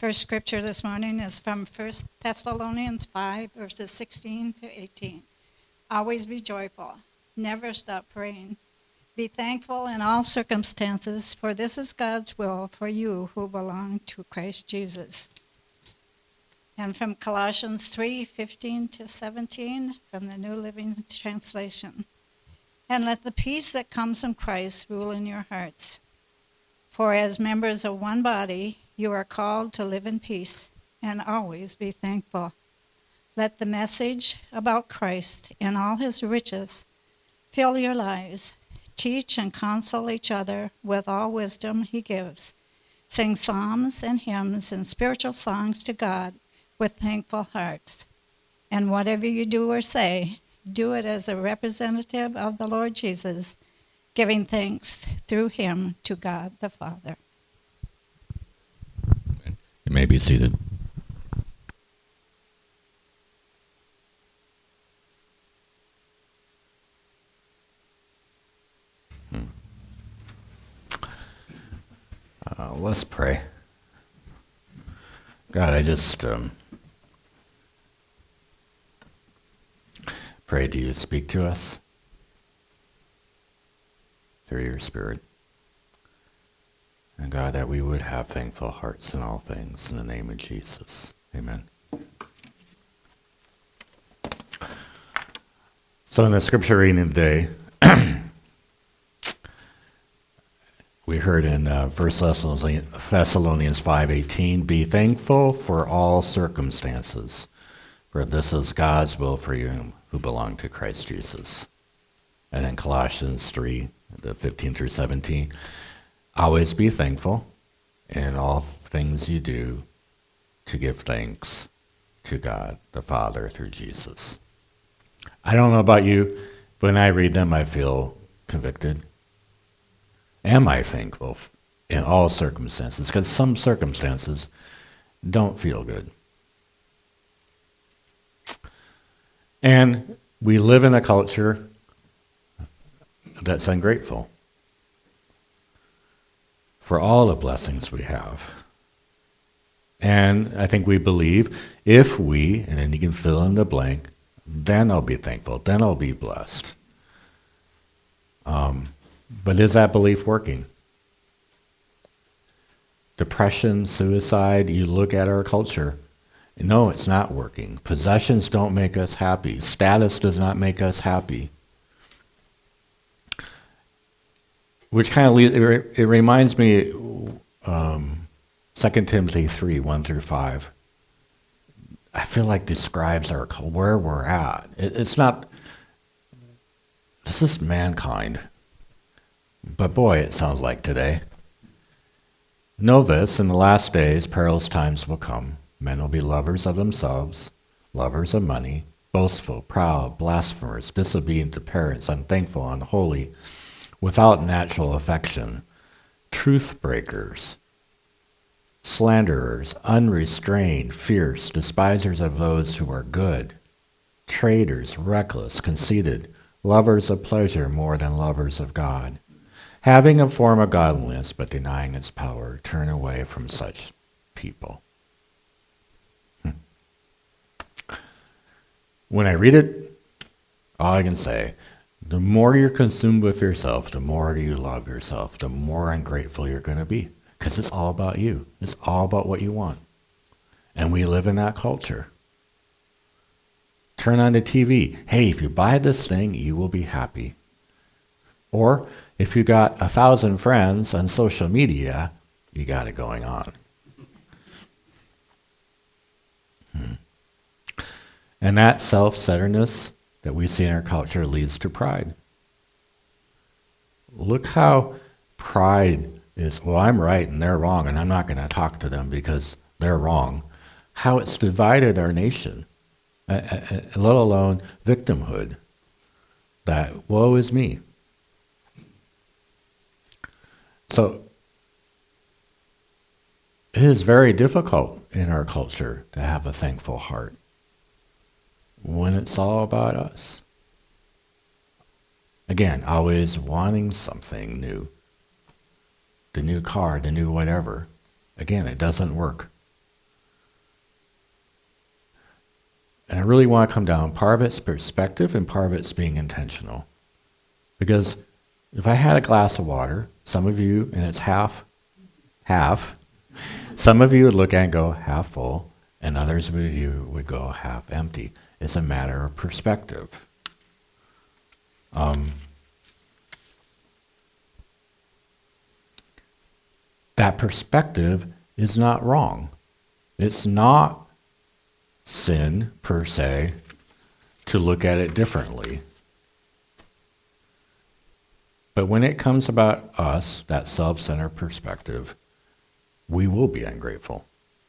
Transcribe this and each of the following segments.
first scripture this morning is from 1 Thessalonians 5, verses 16 to 18. Always be joyful. Never stop praying. Be thankful in all circumstances, for this is God's will for you who belong to Christ Jesus. And from Colossians 3, 15 to 17, from the New Living Translation. And let the peace that comes from Christ rule in your hearts. For as members of one body, you are called to live in peace and always be thankful. Let the message about Christ and all his riches fill your lives. Teach and console each other with all wisdom he gives. Sing psalms and hymns and spiritual songs to God with thankful hearts. And whatever you do or say, do it as a representative of the Lord Jesus, giving thanks through him to God the Father. You may be seated. Let's pray. God, I just pray to you speak to us through your Spirit. And God, that we would have thankful hearts in all things, in the name of Jesus. Amen. So in the scripture reading today, we heard in 1 Thessalonians 5:18, be thankful for all circumstances, for this is God's will for you who belong to Christ Jesus. And in Colossians 3, the 15 through 17, always be thankful in all things you do to give thanks to God the Father through Jesus. I don't know about you, but when I read them, I feel convicted. Am I thankful in all circumstances? Because some circumstances don't feel good. And we live in a culture that's ungrateful for all the blessings we have. And I think we believe if we, and then you can fill in the blank, then I'll be thankful, then I'll be blessed. But is that belief working? Depression, suicide, you look at our culture. No, it's not working. Possessions don't make us happy. Status does not make us happy. Which kind of it reminds me, 2 Timothy 3, 1 through 5. I feel like describes where we're at. It's not, this is mankind. But boy, it sounds like today. Know this, in the last days, perilous times will come. Men will be lovers of themselves, lovers of money, boastful, proud, blasphemers, disobedient to parents, unthankful, unholy, without natural affection, truth breakers, slanderers, unrestrained, fierce, despisers of those who are good, traitors, reckless, conceited, lovers of pleasure more than lovers of God, having a form of godliness but denying its power. Turn away from such people. When I read it, all I can say, the more you're consumed with yourself, the more you love yourself, the more ungrateful you're going to be. Because it's all about you. It's all about what you want. And we live in that culture. Turn on the TV. Hey, if you buy this thing, you will be happy. Or if you got 1,000 friends on social media, you got it going on. And that self-centeredness that we see in our culture leads to pride. Look how pride is, well, I'm right and they're wrong, and I'm not going to talk to them because they're wrong. How it's divided our nation, let alone victimhood. That woe is me. So it is very difficult in our culture to have a thankful heart when it's all about us. Again, always wanting something new. The new car, the new whatever. Again, it doesn't work. And I really want to come down. Part of it's perspective and part of it's being intentional. Because if I had a glass of water, some of you, and it's half, some of you would look at it and go half full, and others of you would go half empty. It's a matter of perspective. That perspective is not wrong. It's not sin, per se, to look at it differently. But when it comes about us, that self-centered perspective, we will be ungrateful.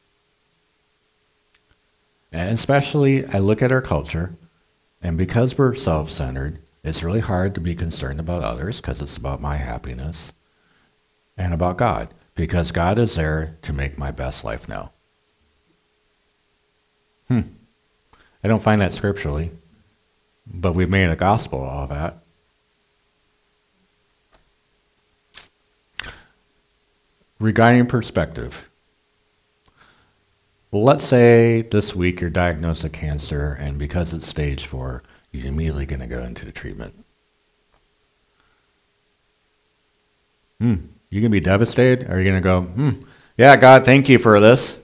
And especially, I look at our culture, and because we're self-centered, it's really hard to be concerned about others, because it's about my happiness, and about God, because God is there to make my best life now. I don't find that scripturally, but we've made a gospel of all that. Regarding perspective, well, let's say this week you're diagnosed with cancer, and because it's stage 4, you're immediately going to go into the treatment. You going to be devastated? Or are you going to go, yeah, God, thank you for this?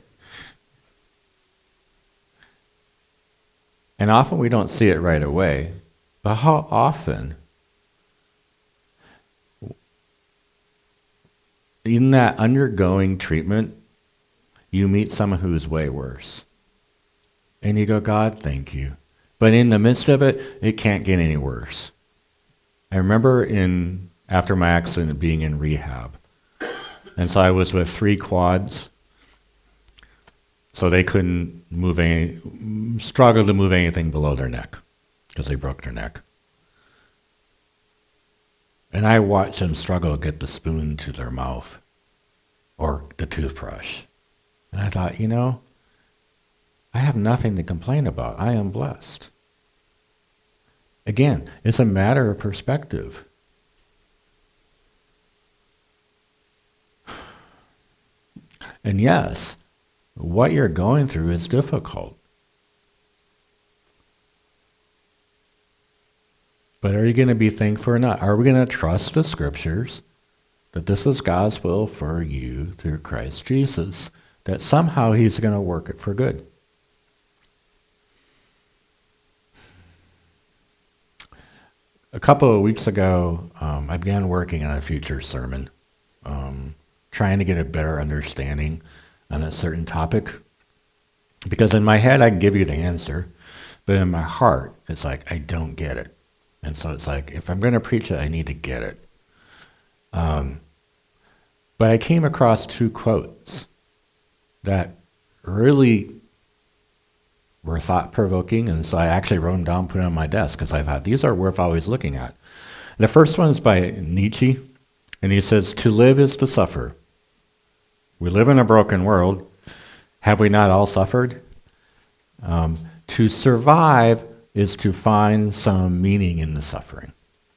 And often we don't see it right away, but how often in that undergoing treatment, you meet someone who is way worse. And you go, God, thank you. But in the midst of it, it can't get any worse. I remember after my accident being in rehab. And so I was with 3 quads. So they couldn't struggle to move anything below their neck because they broke their neck. And I watched them struggle to get the spoon to their mouth or the toothbrush. And I thought, I have nothing to complain about. I am blessed. Again, it's a matter of perspective. And yes, what you're going through is difficult. But are you going to be thankful or not? Are we going to trust the scriptures that this is God's will for you through Christ Jesus, that somehow he's going to work it for good? A couple of weeks ago, I began working on a future sermon, trying to get a better understanding on a certain topic. Because in my head, I can give you the answer, but in my heart, it's like, I don't get it. And so it's like, if I'm going to preach it, I need to get it. But I came across 2 quotes that really were thought-provoking, and so I actually wrote them down, put them on my desk, because I thought, these are worth always looking at. The first one is by Nietzsche, and he says, "To live is to suffer. We live in a broken world. Have we not all suffered? To survive is to find some meaning in the suffering."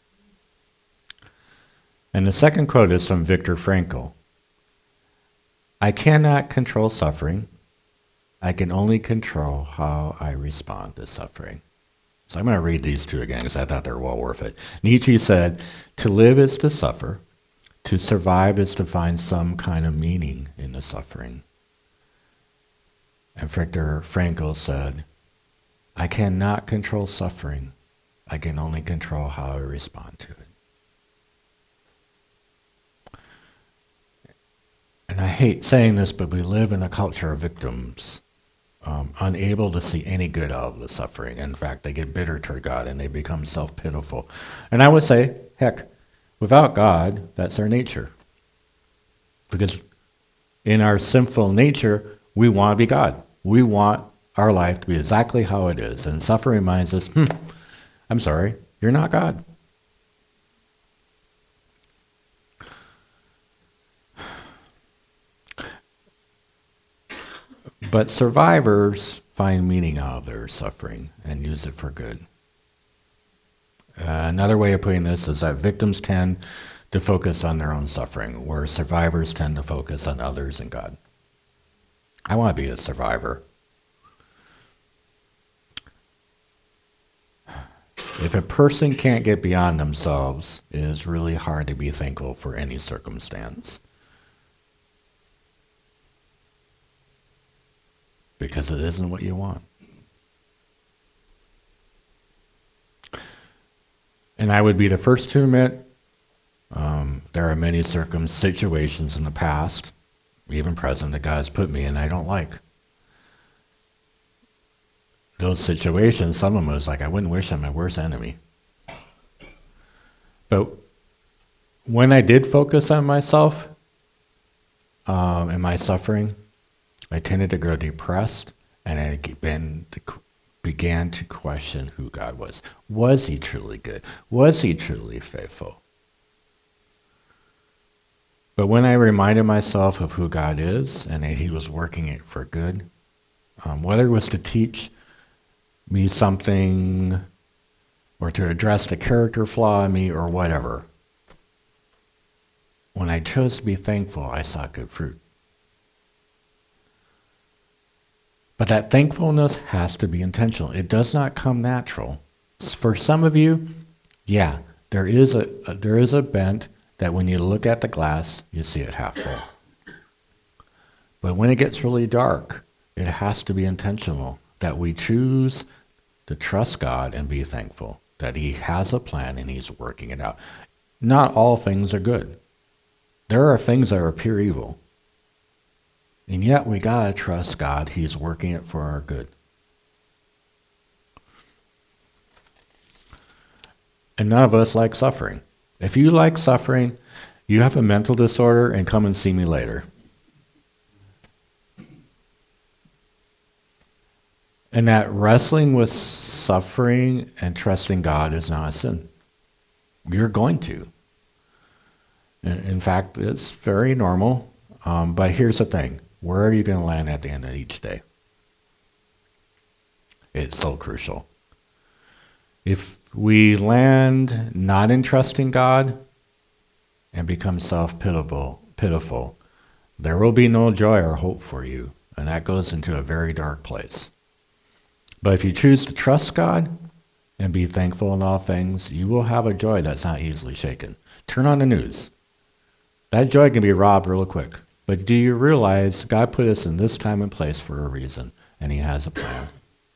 And the second quote is from Viktor Frankl. "I cannot control suffering. I can only control how I respond to suffering." So I'm going to read these 2 again because I thought they were well worth it. Nietzsche said, "To live is to suffer. To survive is to find some kind of meaning in the suffering." And Viktor Frankl said, "I cannot control suffering. I can only control how I respond to it." And I hate saying this, but we live in a culture of victims, unable to see any good out of the suffering. In fact, they get bitter toward God and they become self-pitiful. And I would say, heck, without God, that's our nature. Because in our sinful nature, we want to be God. We want our life to be exactly how it is. And suffering reminds us, I'm sorry, you're not God. But survivors find meaning out of their suffering and use it for good. Another way of putting this is that victims tend to focus on their own suffering, where survivors tend to focus on others and God. I want to be a survivor. If a person can't get beyond themselves, it is really hard to be thankful for any circumstance. Because it isn't what you want. And I would be the first to admit, there are many situations in the past, even present, that God has put me in I don't like. Those situations, some of them was like, I wouldn't wish I'm my worst enemy. But when I did focus on myself and my suffering, I tended to grow depressed, and I began to question who God was. Was he truly good? Was he truly faithful? But when I reminded myself of who God is and that he was working it for good, whether it was to teach me something or to address the character flaw in me or whatever, when I chose to be thankful, I saw good fruit. But that thankfulness has to be intentional. It does not come natural. For some of you, yeah, there is a bent that when you look at the glass, you see it half full. But when it gets really dark, it has to be intentional that we choose to trust God and be thankful that he has a plan and he's working it out. Not all things are good. There are things that are pure evil. And yet we gotta trust God, he's working it for our good. And none of us like suffering. If you like suffering, you have a mental disorder and come and see me later. And that wrestling with suffering and trusting God is not a sin. You're going to. In fact, it's very normal. But here's the thing. Where are you going to land at the end of each day? It's so crucial. If we land not in trusting God and become pitiful, there will be no joy or hope for you. And that goes into a very dark place. But if you choose to trust God and be thankful in all things, you will have a joy that's not easily shaken. Turn on the news. That joy can be robbed real quick. But do you realize God put us in this time and place for a reason, and he has a plan?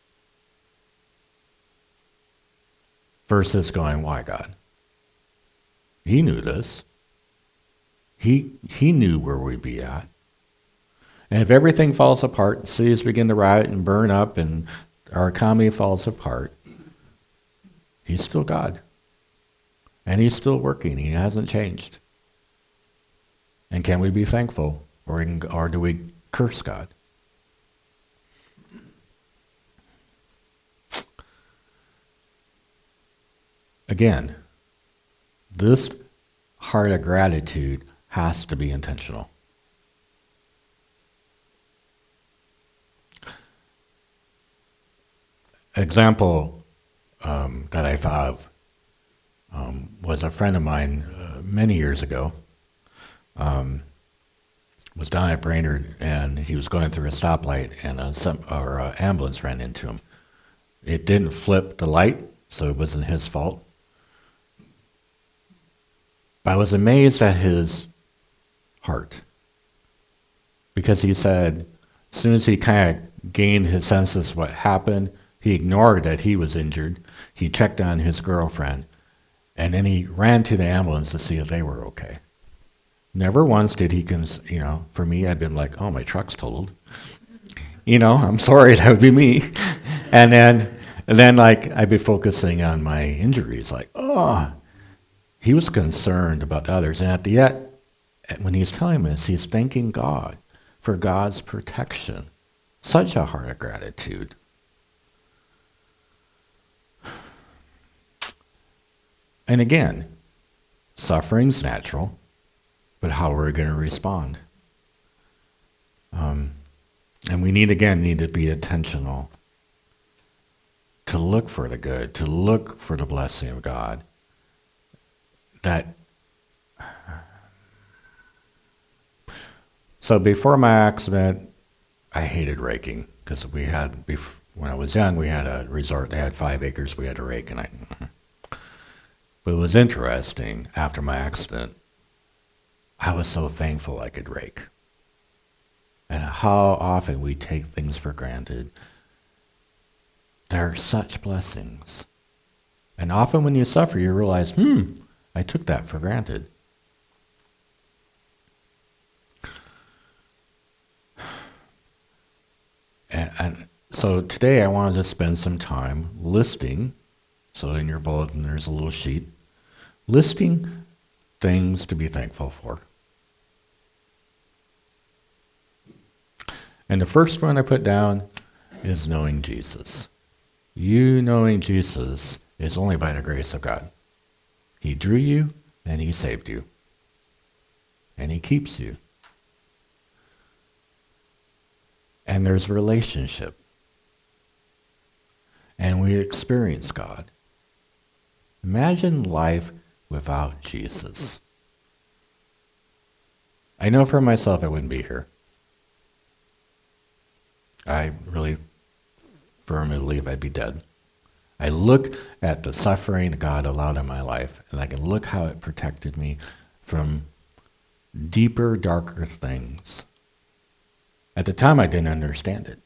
Versus going, why God? He knew this. He knew where we'd be at. And if everything falls apart, cities begin to riot and burn up, and our economy falls apart, he's still God. And he's still working. He hasn't changed. And can we be thankful, or do we curse God? Again, this heart of gratitude has to be intentional. Example that I thought of was a friend of mine many years ago. Was down at Brainerd, and he was going through a stoplight, and an ambulance ran into him. It didn't flip the light, so it wasn't his fault. But I was amazed at his heart, because he said, as soon as he kind of gained his senses of what happened, he ignored that he was injured. He checked on his girlfriend, and then he ran to the ambulance to see if they were okay. Never once did he, for me, I'd been like, oh, my truck's totaled. I'm sorry, that would be me. And then like, I'd be focusing on my injuries, like, oh. He was concerned about others. And at the end, when he's telling this, he's thanking God for God's protection. Such a heart of gratitude. And again, suffering's natural. But how are we going to respond? And we need to be intentional to look for the good, to look for the blessing of God. So before my accident, I hated raking, because when I was young, we had a resort. They had 5 acres we had to rake, and But it was interesting, after my accident, I was so thankful I could rake. And how often we take things for granted. There are such blessings. And often when you suffer, you realize, I took that for granted. And so today I wanted to spend some time listing, so in your bulletin there's a little sheet, listing things to be thankful for. And the first one I put down is knowing Jesus. You knowing Jesus is only by the grace of God. He drew you and he saved you. And he keeps you. And there's relationship. And we experience God. Imagine life without Jesus. I know for myself I wouldn't be here. I really firmly believe I'd be dead. I look at the suffering God allowed in my life, and I can look how it protected me from deeper, darker things. At the time, I didn't understand it.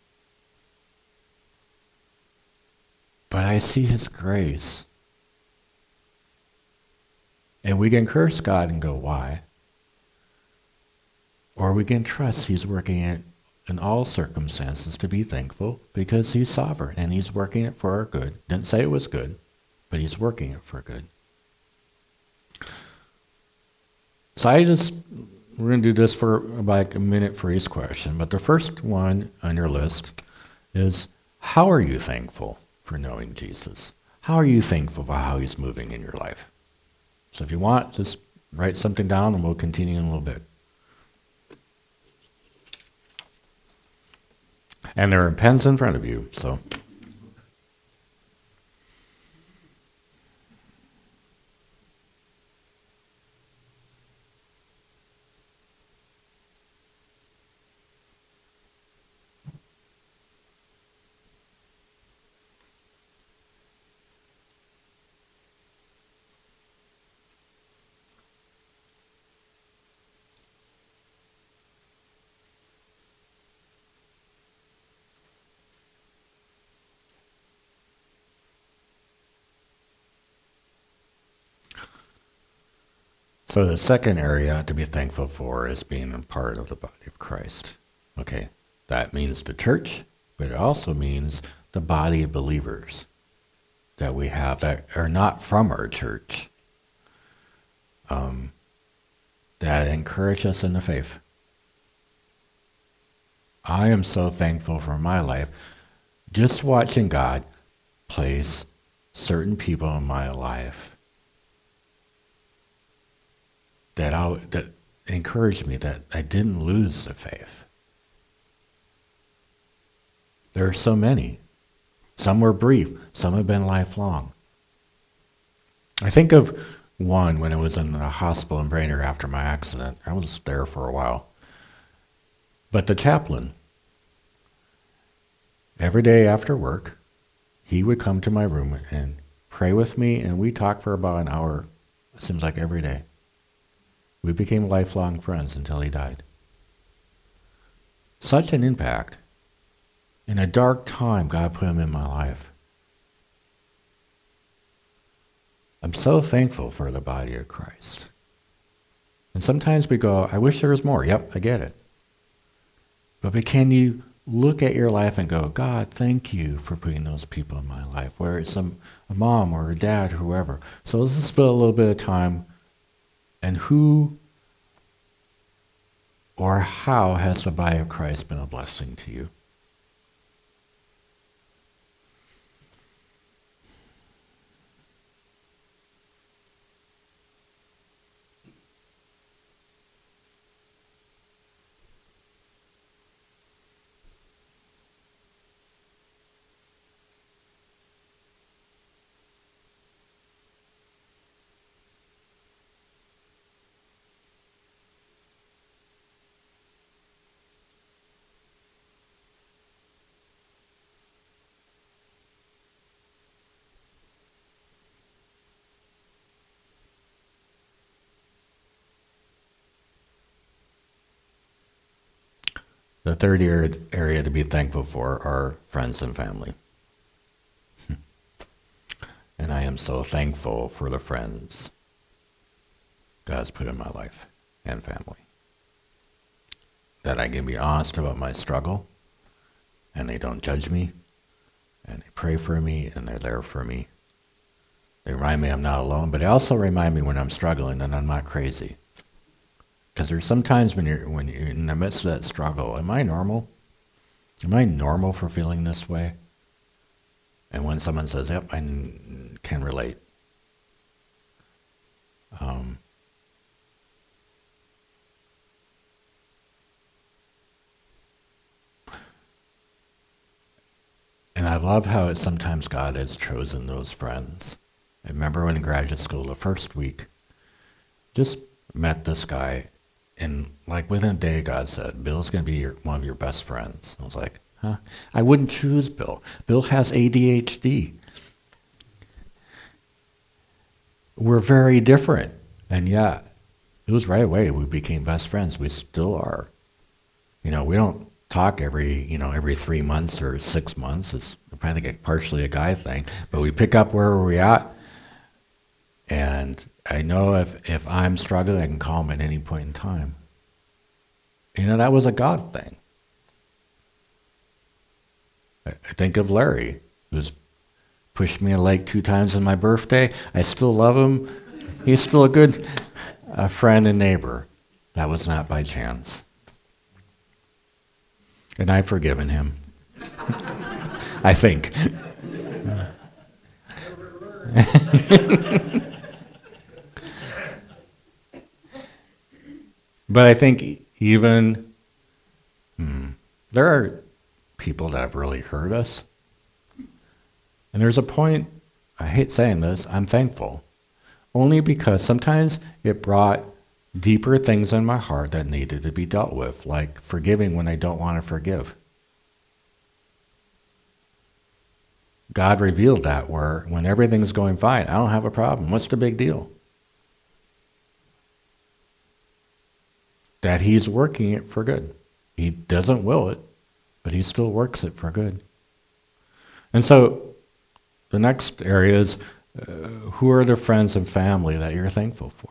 But I see his grace. And we can curse God and go, why? Or we can trust he's working it in all circumstances to be thankful because he's sovereign and he's working it for our good. Didn't say it was good, but he's working it for good. So we're going to do this for about a minute for each question, but the first one on your list is, how are you thankful for knowing Jesus? How are you thankful for how he's moving in your life? So if you want, just write something down and we'll continue in a little bit. And there are pens in front of you, so. So the second area to be thankful for is being a part of the body of Christ. Okay, that means the church, but it also means the body of believers that we have that are not from our church, that encourage us in the faith. I am so thankful for my life, just watching God place certain people in my life that encouraged me that I didn't lose the faith. There are so many. Some were brief, some have been lifelong. I think of one when I was in the hospital in Brainerd after my accident. I was there for a while. But the chaplain, every day after work, he would come to my room and pray with me, and we talked for about an hour, it seems like every day. We became lifelong friends until he died. Such an impact. In a dark time, God put him in my life. I'm so thankful for the body of Christ. And sometimes we go, I wish there was more. Yep, I get it. But can you look at your life and go, God, thank you for putting those people in my life, whether it's a mom or a dad, whoever. So let's just spend a little bit of time. And who or how has the body of Christ been a blessing to you? The third area to be thankful for are friends and family. And I am so thankful for the friends God's put in my life and family. That I can be honest about my struggle, and they don't judge me, and they pray for me, and they're there for me. They remind me I'm not alone, but they also remind me when I'm struggling that I'm not crazy. Because there's sometimes when you're in the midst of that struggle, am I normal? Am I normal for feeling this way? And when someone says, yep, I can relate. And I love how sometimes God has chosen those friends. I remember when in graduate school, the first week, just met this guy, and like within a day, God said, Bill's going to be one of your best friends. I was like, huh? I wouldn't choose Bill. Bill has ADHD. We're very different. And yet, it was right away we became best friends. We still are. We don't talk every 3 months or 6 months. It's I think partially a guy thing. But we pick up where we're at. And I know if I'm struggling, I can call him at any point in time. That was a God thing. I think of Larry, who's pushed me a leg 2 times on my birthday. I still love him. He's still a good friend and neighbor. That was not by chance. And I've forgiven him. I think. But I think even there are people that have really hurt us. And there's a point, I hate saying this, I'm thankful. Only because sometimes it brought deeper things in my heart that needed to be dealt with, like forgiving when I don't want to forgive. God revealed that where when everything's going fine, I don't have a problem. What's the big deal? That he's working it for good. He doesn't will it, but he still works it for good. And so the next area is who are the friends and family that you're thankful for?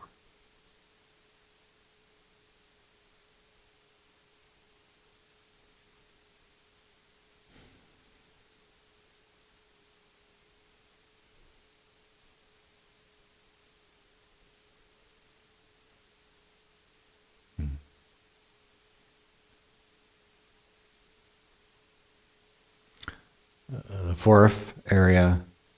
The fourth area,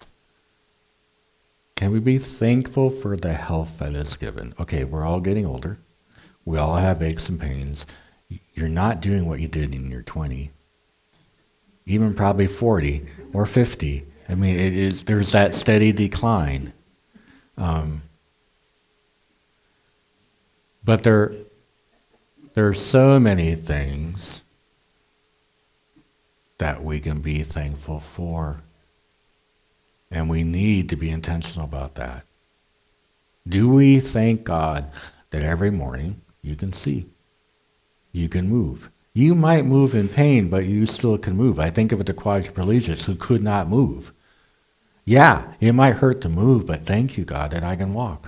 can we be thankful for the health that is given? Okay, we're all getting older. We all have aches and pains. You're not doing what you did in your 20, even probably 40 or 50. I mean, there's that steady decline. But there are so many things that we can be thankful for. And we need to be intentional about that. Do we thank God that every morning you can see, you can move? You might move in pain, but you still can move. I think of the quadriplegics who could not move. Yeah, it might hurt to move, but thank you, God, that I can walk.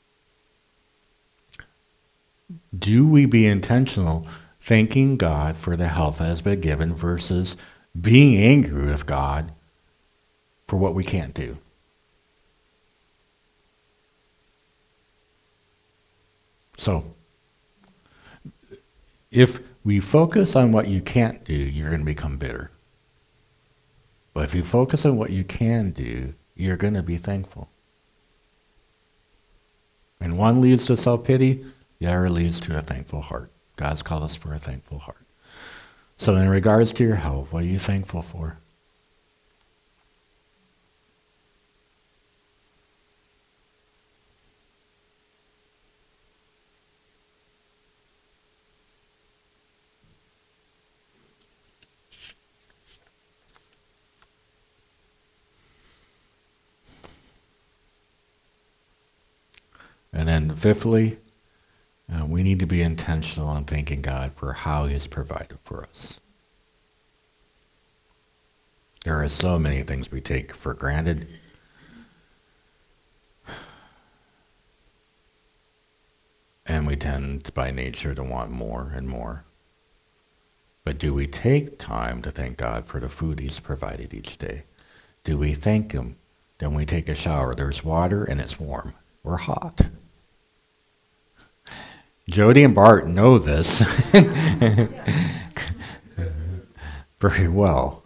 Do we be intentional thanking God for the health that has been given versus being angry with God for what we can't do? So, if we focus on what you can't do, you're going to become bitter. But if you focus on what you can do, you're going to be thankful. And one leads to self-pity, the other leads to a thankful heart. God's called us for a thankful heart. So in regards to your health, what are you thankful for? And then fifthly, we we need to be intentional in thanking God for how He's provided for us. There are so many things we take for granted. And we tend by nature to want more and more. But do we take time to thank God for the food He's provided each day? Do we thank Him? Then we take a shower. There's water and it's warm or hot. Jody and Bart know this very well.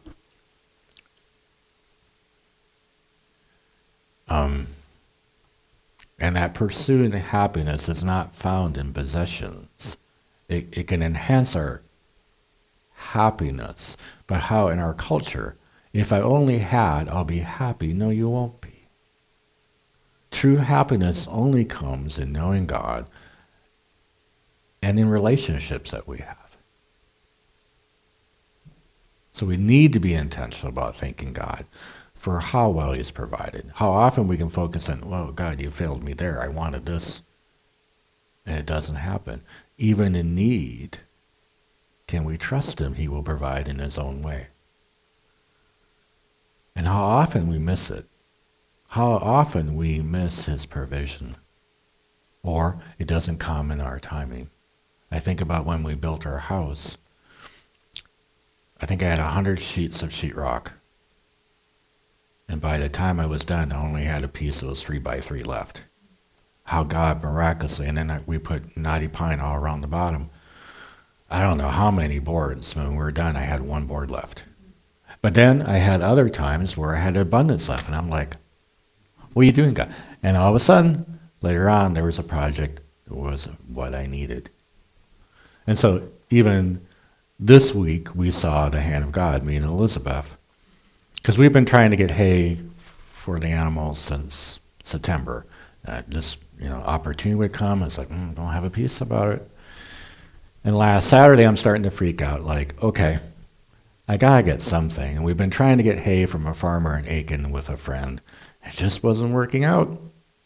And that pursuit of happiness is not found in possessions. It can enhance our happiness, but how in our culture, if I only had, I'll be happy. No, you won't be. True happiness only comes in knowing God and in relationships that we have. So we need to be intentional about thanking God for how well He's provided. How often we can focus on, well, God, you failed me there. I wanted this. And it doesn't happen. Even in need, can we trust Him? He will provide in His own way. And how often we miss it. How often we miss His provision. Or it doesn't come in our timing. I think about when we built our house. I think I had 100 sheets of sheetrock. And by the time I was done, I only had a piece that was 3x3 left. How God miraculously, and then we put knotty pine all around the bottom. I don't know how many boards. When we were done, I had one board left. But then I had other times where I had abundance left, and I'm like, what are you doing, God? And all of a sudden, later on, there was a project that was what I needed. And so even this week, we saw the hand of God, me and Elizabeth, because we've been trying to get hay for the animals since September. This opportunity would come. It's like, don't have a peace about it. And last Saturday, I'm starting to freak out. Like, okay, I gotta get something. And we've been trying to get hay from a farmer in Aiken with a friend. It just wasn't working out.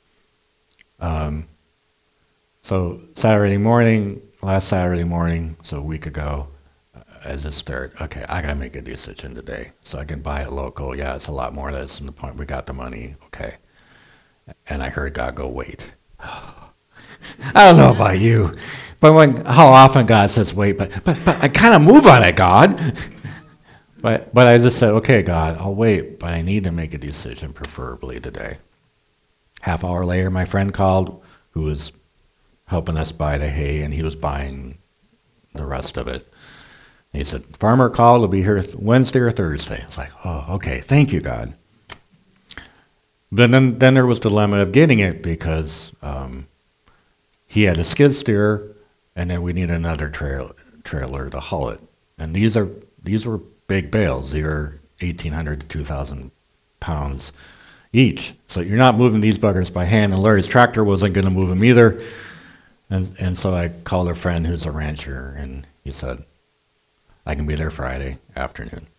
So last Saturday morning, so a week ago, I just started, okay, I gotta make a decision today. So I can buy it local. Yeah, it's a lot more. That's the point. We got the money. Okay. And I heard God go, wait. I don't know about you, but how often God says wait, but I kind of move on it, God. But I just said, okay, God, I'll wait, but I need to make a decision, preferably today. Half hour later, my friend called, who was helping us buy the hay, and he was buying the rest of it. And he said, farmer called, will be here Wednesday or Thursday. I was like, oh, okay, thank you, God. But then there was the dilemma of getting it, because he had a skid steer, and then we need another trailer to haul it. And these were big bales. They were 1,800 to 2,000 pounds each. So you're not moving these buggers by hand, and Larry's tractor wasn't going to move them either. And so I called a friend who's a rancher, and he said, I can be there Friday afternoon.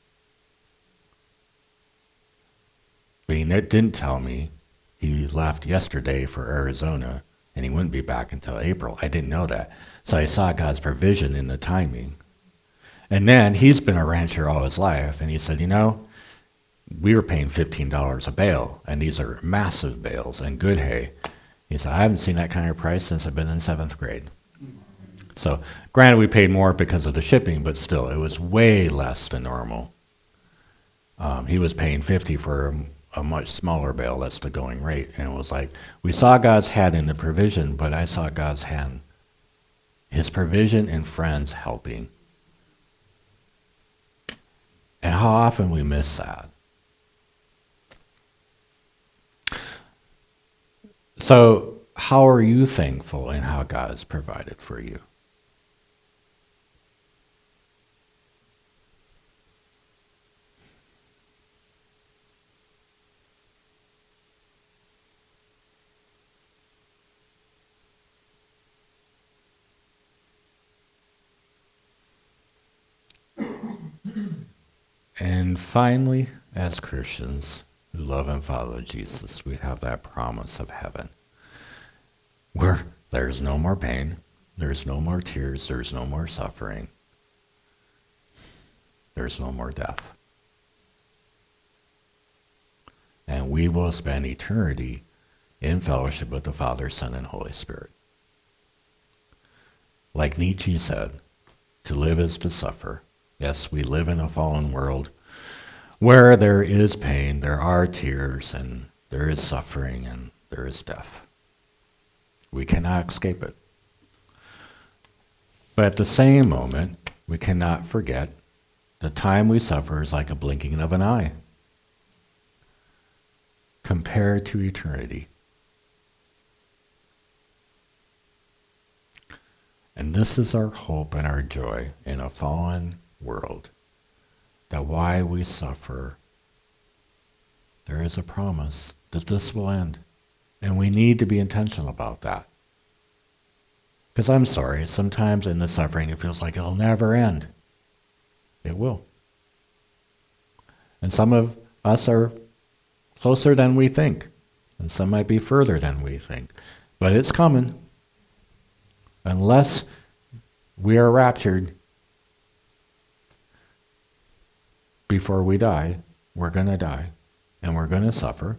But he didn't tell me he left yesterday for Arizona, and he wouldn't be back until April. I didn't know that. So I saw God's provision in the timing. And then he's been a rancher all his life, and he said, we were paying $15 a bale, and these are massive bales and good hay. He said, I haven't seen that kind of price since I've been in 7th grade. So granted, we paid more because of the shipping, but still, it was way less than normal. He was paying $50 for a much smaller bale. That's the going rate. And it was like, we saw God's hand in the provision, but I saw God's hand, His provision and friends helping. And how often we miss that. So how are you thankful in how God has provided for you? And finally, as Christians who love and follow Jesus, we have that promise of heaven, where there's no more pain, There's no more tears. There's no more suffering. There's no more death. And we will spend eternity in fellowship with the Father, Son, and Holy Spirit. Like Nietzsche said, to live is to suffer. Yes, we live in a fallen world where there is pain, there are tears, and there is suffering, and there is death. We cannot escape it. But at the same moment, we cannot forget the time we suffer is like a blinking of an eye compared to eternity. And this is our hope and our joy in a fallen world, that why we suffer, there is a promise that this will end. And we need to be intentional about that. Because I'm sorry, sometimes in the suffering it feels like it'll never end. It will. And some of us are closer than we think. And some might be further than we think. But it's coming. Unless we are raptured before we die, we're going to die. And we're going to suffer.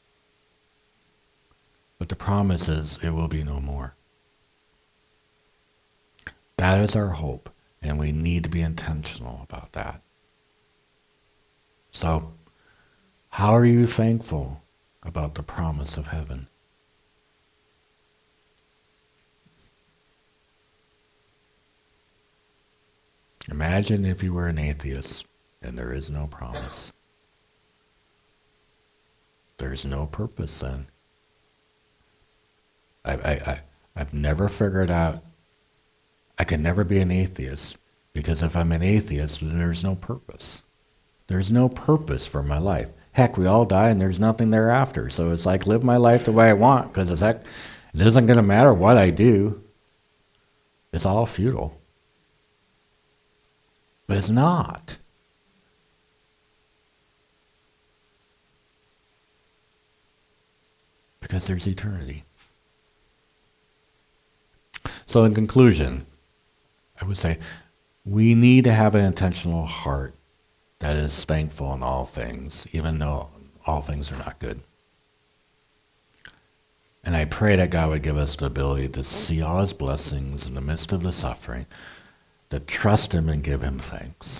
But the promise is it will be no more. That is our hope, and we need to be intentional about that. So, how are you thankful about the promise of heaven? Imagine if you were an atheist and there is no promise. There's no purpose then. I've never figured out, I can never be an atheist, because if I'm an atheist, then there's no purpose. There's no purpose for my life. Heck, we all die and there's nothing thereafter. So it's like, live my life the way I want, because it isn't going to matter what I do. It's all futile. But it's not. Because there's eternity. So in conclusion, I would say we need to have an intentional heart that is thankful in all things, even though all things are not good. And I pray that God would give us the ability to see all His blessings in the midst of the suffering, to trust Him and give Him thanks.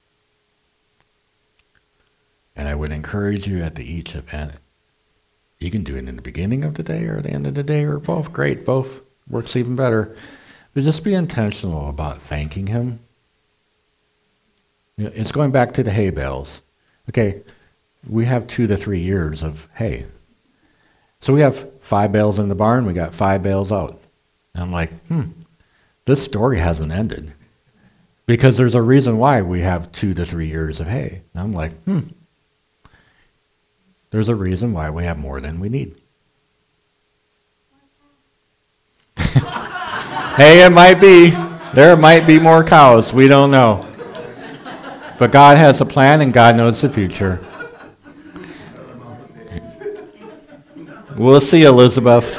And I would encourage you at each event, you can do it in the beginning of the day or the end of the day or both. Great, both works even better. But just be intentional about thanking Him. You know, it's going back to the hay bales. Okay, we have 2 to 3 years of hay. So we have 5 bales in the barn, we got 5 bales out. And I'm like, this story hasn't ended. Because there's a reason why we have 2 to 3 years of hay. And I'm like, there's a reason why we have more than we need. Hey, it might be. There might be more cows. We don't know. But God has a plan and God knows the future. We'll see, Elizabeth.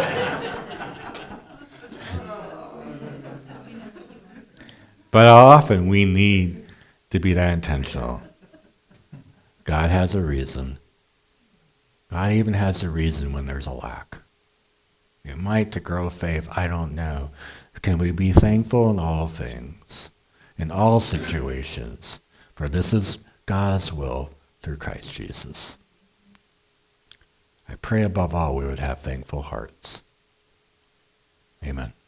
But often we need to be that intentional. God has a reason. God even has a reason when there's a lack. It might to grow faith, I don't know. Can we be thankful in all things, in all situations? For this is God's will through Christ Jesus. I pray above all we would have thankful hearts. Amen.